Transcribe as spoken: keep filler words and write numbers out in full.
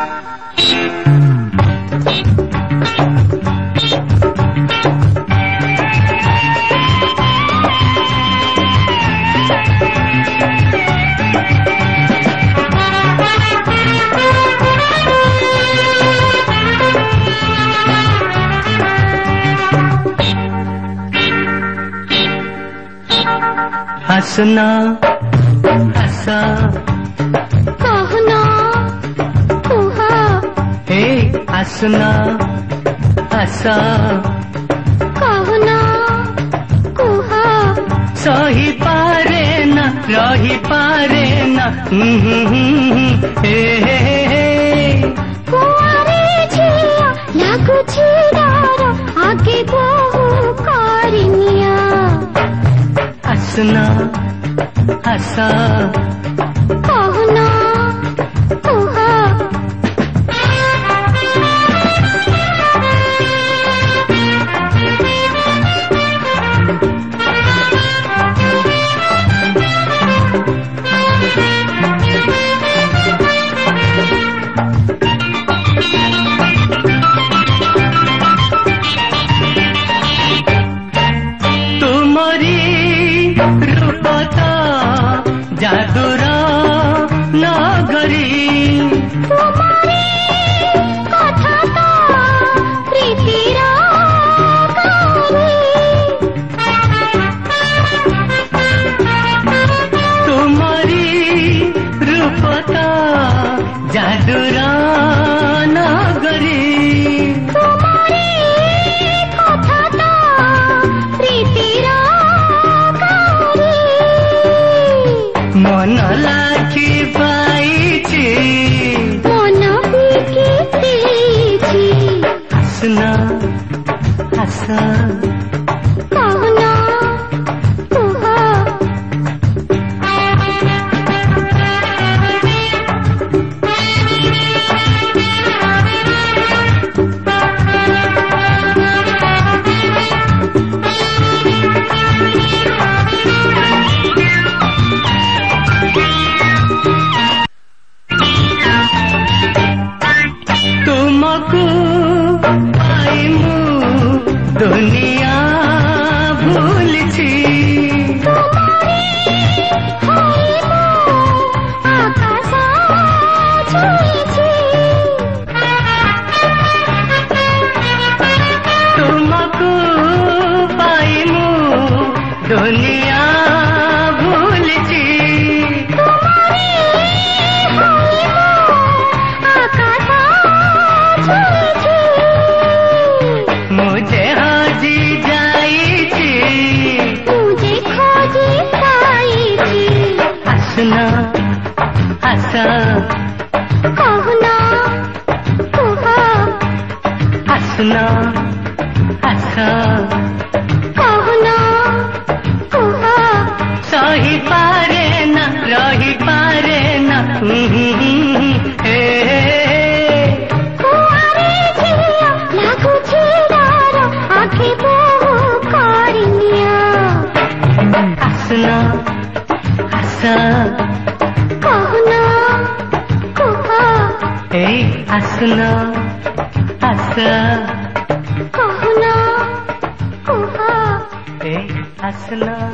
हंसना हंसा कहना कुहा हे हंसना हंसा कहना कुहा सही पारे न रही पारे न हे हे हे कुआरे झिया लाଗୁଛି ଡର आगे बहु कारिनिया हंसना हंसा कहना कुहा जादूर नगरी तुम्हारी कथा तो प्रीतिर तुम्हारी रूपता जादूर नगरी तुम्हारी कथा तो प्रीतिर मन लाखी पाइछि मन बिकी हंसना हंसा कहना कुहा दुनिया भूल छी तुमको पाई मु दुनिया भूल छी मुझे हाजी जाई थी मुझे खोजी पाई थी हंसना हंसा कहना कुहा हंसना हंसा कहना कुहा सही पारे न रही पारे न हे कुआरे झिया ଲାଗୁଛି ଡର ଆଖି ବହୁ କାରିନିଆ हंसना हंसा कहना कुहा हे हंसना हंसा कहना कुहा हे हंसना